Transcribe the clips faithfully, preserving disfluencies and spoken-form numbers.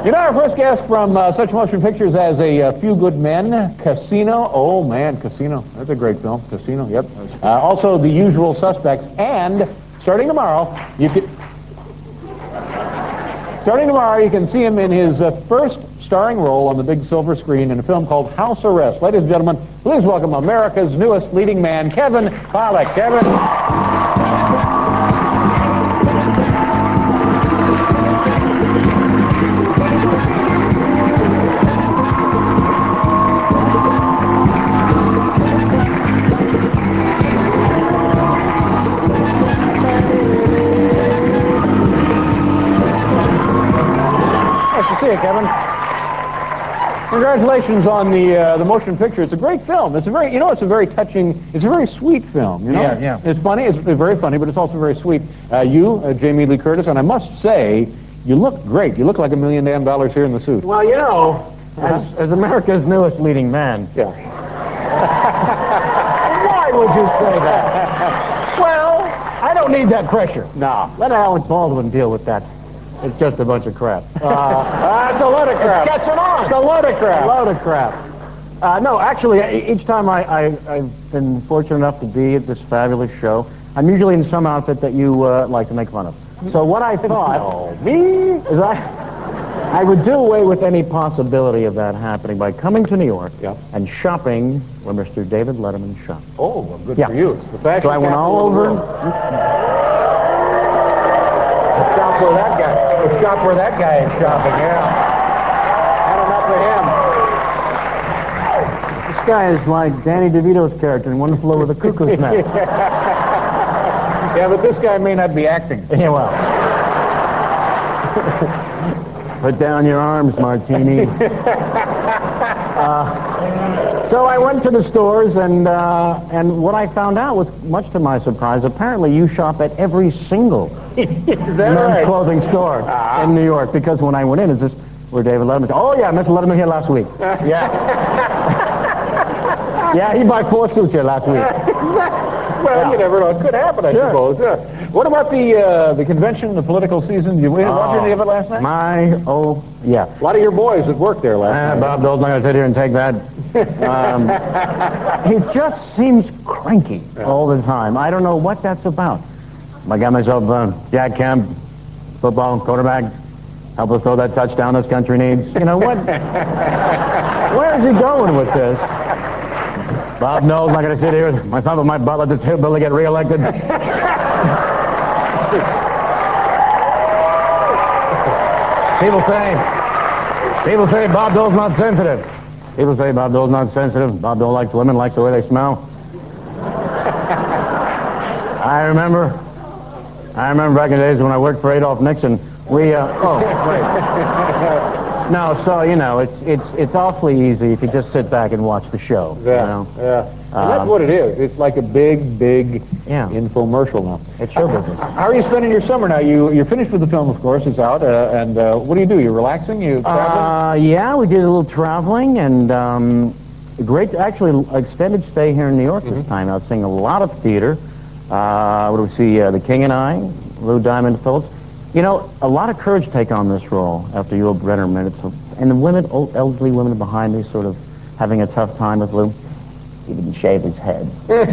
You know, our first guest from uh, such motion pictures as A uh, Few Good Men, Casino. Oh, man, Casino. That's a great film. Casino, yep. Uh, also, The Usual Suspects. And starting tomorrow, you can... Starting tomorrow, you can see him in his uh, first starring role on the big silver screen in a film called House Arrest. Ladies and gentlemen, please welcome America's newest leading man, Kevin Pollak. Kevin. Nice to see you, Kevin. Congratulations on the uh, the motion picture. It's a great film. It's a very, you know, it's a very touching, it's a very sweet film. You know? Yeah, yeah. It's funny. It's, it's very funny, but it's also very sweet. Uh, you, uh, Jamie Lee Curtis, and I must say, you look great. You look like a million damn dollars here in the suit. Well, you know, as, as America's newest leading man. Yeah. Why would you say that? Well, I don't need that pressure. No. Let Alan Baldwin deal with that. It's just a bunch of crap. Uh, that's a load of crap. It's catching on. It's a load of crap. A load of crap. Uh, no, actually, each time I, I, I've been fortunate enough to be at this fabulous show, I'm usually in some outfit that you uh, like to make fun of. So what I thought No, me? is I, I would do away with any possibility of that happening by coming to New York Yeah. and shopping where Mister David Letterman shopped. Oh, well, good Yeah. for you. It's the fashion So I went capital all of the over. world. Shop where that guy. Shop where that guy is shopping. Yeah. Had enough of him. This guy is like Danny DeVito's character in One Flew Over the Cuckoo's Nest. Yeah, but this guy may not be acting. Yeah, well. Put down your arms, Martini. uh, so I went to the stores, and uh, and what I found out was, much to my surprise, apparently you shop at every single Is that men's right? clothing store Ah. in New York. Because when I went in, is this where David Letterman? Oh yeah, Mister Letterman here last week. Yeah. Yeah, he bought four suits here last week. Well, Yeah. you never know. It could happen, I Sure. suppose. Yeah. What about the uh, the convention, the political season? Did you watch any of it last night? My, oh, yeah. A lot of your boys that worked there last Uh, night. Bob Dole's not going to sit here and take that. Um, he just seems cranky Yeah. all the time. I don't know what that's about. I got myself uh, Jack Kemp, football quarterback, help us throw that touchdown this country needs. You know what? Where is he going with this? Bob Knowles not going to sit here. Myself and my butt let this hillbilly get reelected. People say, people say Bob Dole's not sensitive. People say Bob Dole's not sensitive. Bob Dole likes women, likes the way they smell. I remember, I remember back in the days when I worked for Adolph Nixon, we, uh, oh, right. No, so, you know, it's it's it's awfully easy if you just sit back and watch the show. Yeah, You know? yeah. And Um, that's what it is. It's like a big, big Yeah. infomercial now. It's show business. How are you spending your summer now? You, you're finished with the film, of course. It's out. Uh, and uh, what do you do? You're relaxing? You traveling? Uh, yeah, we did a little traveling, and um, great, actually, extended stay here in New York this time. I was seeing a lot of theater. Uh, what do we see? Uh, The King and I, Lou Diamond Phillips. You know, a lot of courage take on this role after Yul Brynner minutes. And the women, old, elderly women behind me, sort of having a tough time with Lou. He didn't shave his head.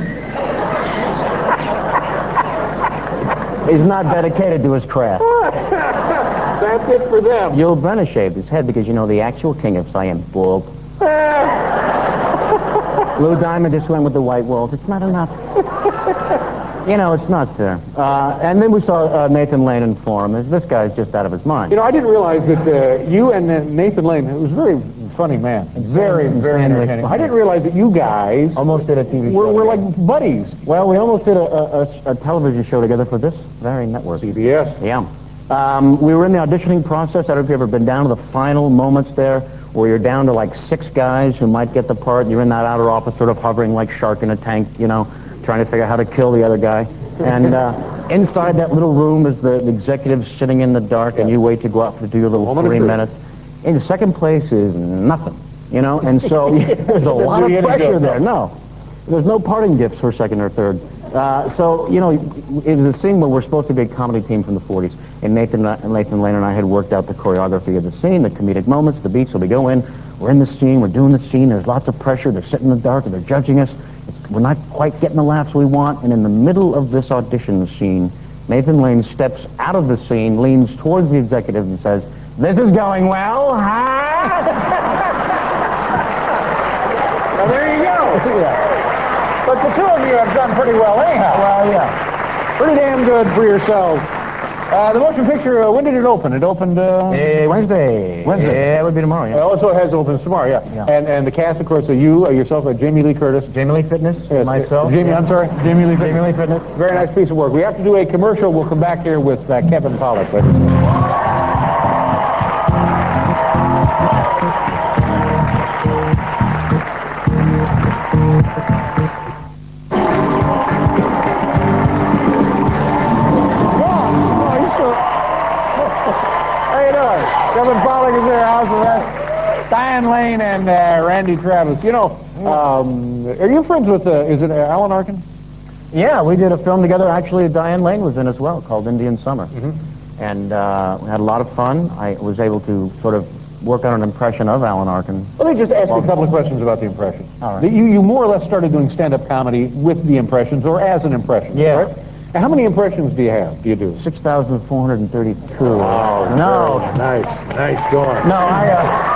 He's not dedicated to his craft. That's it for them. Yul Brynner shaved his head because, you know, the actual king of Siam bald. Lou Diamond just went with the white walls. It's not enough. You know, it's not there. Uh, and then we saw uh, Nathan Lane in Forum. This guy's just out of his mind. You know, I didn't realize that uh, you and uh, Nathan Lane, who was a very funny man. Very, very entertaining. I didn't realize that you guys Almost did a T V were, show. were like buddies. Well, we almost did a, a, a, a television show together for this very network. C B S. Yeah. Um, we were in the auditioning process. I don't know if you've ever been down to the final moments there, where you're down to like six guys who might get the part. You're in that outer office sort of hovering like shark in a tank, you know, trying to figure out how to kill the other guy. And uh, inside that little room is the, the executive sitting in the dark, yeah. And you wait to go out to do your little Moment three minutes. In the second place is nothing, you know, and so there's a lot of pressure there. No, there's no parting gifts for second or third. Uh, so, you know, it was a scene where we're supposed to be a comedy team from the forties. and Nathan, Nathan Lane and I had worked out the choreography of the scene, the comedic moments, the beats. So we go in, we're in the scene, we're doing the scene, there's lots of pressure, they're sitting in the dark, and they're judging us. It's, we're not quite getting the laughs we want, and in the middle of this audition scene, Nathan Lane steps out of the scene, leans towards the executive and says, "This is going well, huh?" Well, there you go. Yeah. But the two of you have done pretty well anyhow. Well, yeah. Pretty damn good for yourselves. Uh, the motion picture, uh, when did it open? It opened... Uh, Uh, Wednesday. Wednesday. Yeah, it would be tomorrow, yeah. Oh, so it has opened tomorrow, yeah. Yeah. And and the cast, of course, are you, uh, yourself, uh, Jamie Lee Curtis. Jamie Lee Fitness, Yes, myself. Jamie, yeah. I'm sorry? Jamie Lee Fitness. Jamie Lee Fitness. Very nice piece of work. We have to do a commercial. We'll come back here with uh, Kevin Pollak. But... Kevin Pollak is there, House Arrest. Diane Lane and uh, Randy Travis. You know, um, are you friends with, uh, is it uh, Alan Arkin? Yeah, we did a film together. Actually, Diane Lane was in as well, called Indian Summer. Mm-hmm. And uh, we had a lot of fun. I was able to sort of work on an impression of Alan Arkin. Let me just ask you a couple of questions about the impression. All right. You, you more or less started doing stand-up comedy with the impressions, or as an impression, Yeah. right? Now, how many impressions do you have, do you do? six thousand four hundred thirty-two. Oh, no. Nice, nice going. No, I,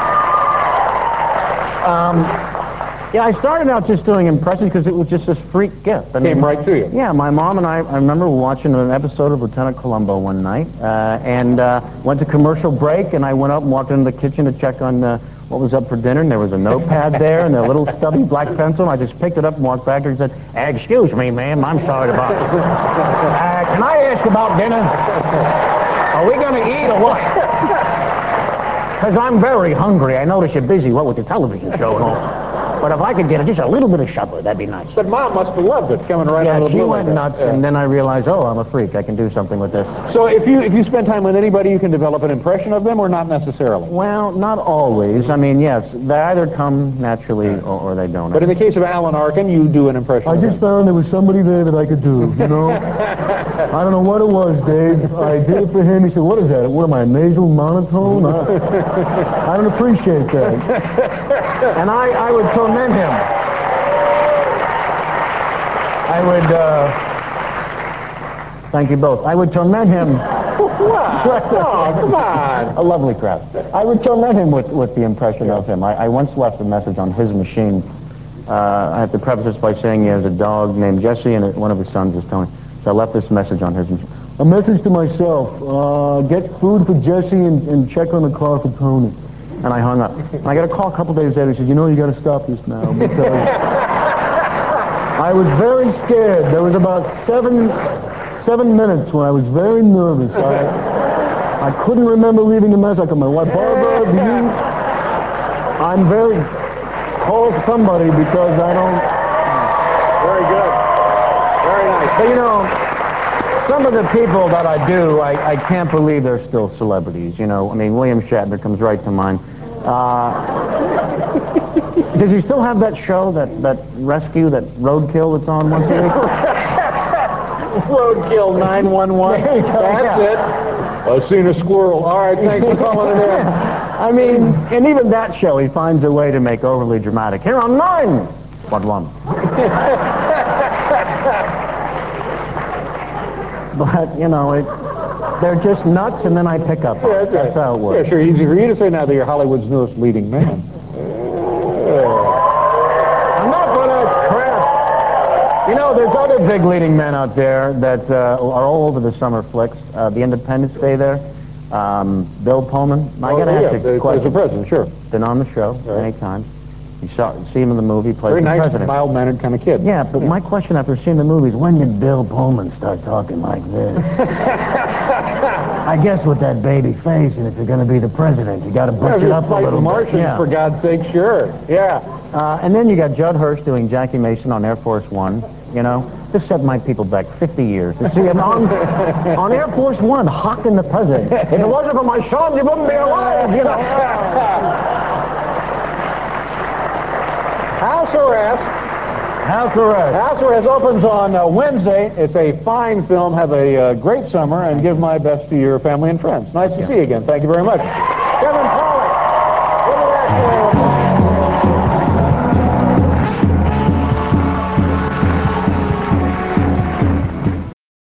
uh, um, yeah, I started out just doing impressions because it was just this freak gift. I mean, Came right to you. Yeah, my mom and I, I remember watching an episode of Lieutenant Columbo one night, uh, and uh, went to commercial break, and I went up and walked into the kitchen to check on uh, what was up for dinner, and there was a notepad there, and a little stubby black pencil, and I just picked it up and walked back there and said, "Excuse me, ma'am, I'm sorry to bother you. Uh, can I ask about dinner? Are we going to eat or what? Because I'm very hungry. I notice you're busy, what, with the television show and all. But if I could get just a little bit of supper, that'd be nice." But Mom must have loved it, coming right Yeah, out of the she blue went like that. nuts, Yeah. and then I realized, oh, I'm a freak. I can do something with this. So if you if you spend time with anybody, you can develop an impression of them, or not necessarily? Well, not always. I mean, yes, they either come naturally or, or they don't. But in the case of Alan Arkin, you do an impression I of just him. found there was somebody there that I could do, you know? I don't know what it was, Dave. I did it for him. He said, "What is that? What am I, nasal monotone?" I, I don't appreciate that. And I, I would torment him. I would, uh... Thank you both. I would torment him... What? Oh, come on. A lovely crowd. I would torment him with, with the impression of him. I, I once left a message on his machine. Uh, I have to preface this by saying he has a dog named Jesse, and one of his sons is Tony. So I left this message on his machine. A message to myself, uh, get food for Jesse and, and check on the car for Tony. And I hung up. And I got a call a couple days later. He said, "You know, you got to stop this now, because I was very scared. There was about seven, seven minutes when I was very nervous. I, I couldn't remember leaving the message. I called my wife, Barbara, do you? I'm very, call somebody because I don't. Very good. Very nice. But you know, some of the people that I do, I, I can't believe they're still celebrities. You know, I mean, William Shatner comes right to mind. Uh, does he still have that show, that, that rescue, that roadkill that's on once a week? Roadkill nine one one. There you go, That's yeah. it. I've seen a squirrel. All right, thanks for calling it in. I mean, and even that show, he finds a way to make overly dramatic. Here on nine, what one? But, you know, it, they're just nuts, and then I pick up. Yeah, that's, That's right. how it works. Yeah, sure, easy for you to say now that you're Hollywood's newest leading man. I'm not gonna crap. You know, there's other big leading men out there that uh, are all over the summer flicks. Uh, the Independence Day there. Um, Bill Pullman. I Oh, gotta yeah, ask you the, a as question. the president, sure. Been on the show Right. many times. You saw, see him in the movie, plays Very the nice, president. mild-mannered kind of kid. Yeah, but my question after seeing the movie is, when did Bill Pullman start talking like this? I guess with that baby face, and if you're going to be the president, you got to Yeah, butch if it you're up a fighting little Martians, bit. Yeah. for God's sake, sure. Yeah. Uh, and then you got Judd Hirsch doing Jackie Mason on Air Force One. You know, this set my people back fifty years to see him on, on Air Force One hawking the president. If it wasn't for my son, you wouldn't be alive, you know. House arrest. How correct. House Arrest opens on uh, Wednesday. It's a fine film. Have a uh, great summer and give my best to your family and friends. Nice to see you again. Thank you very much. Kevin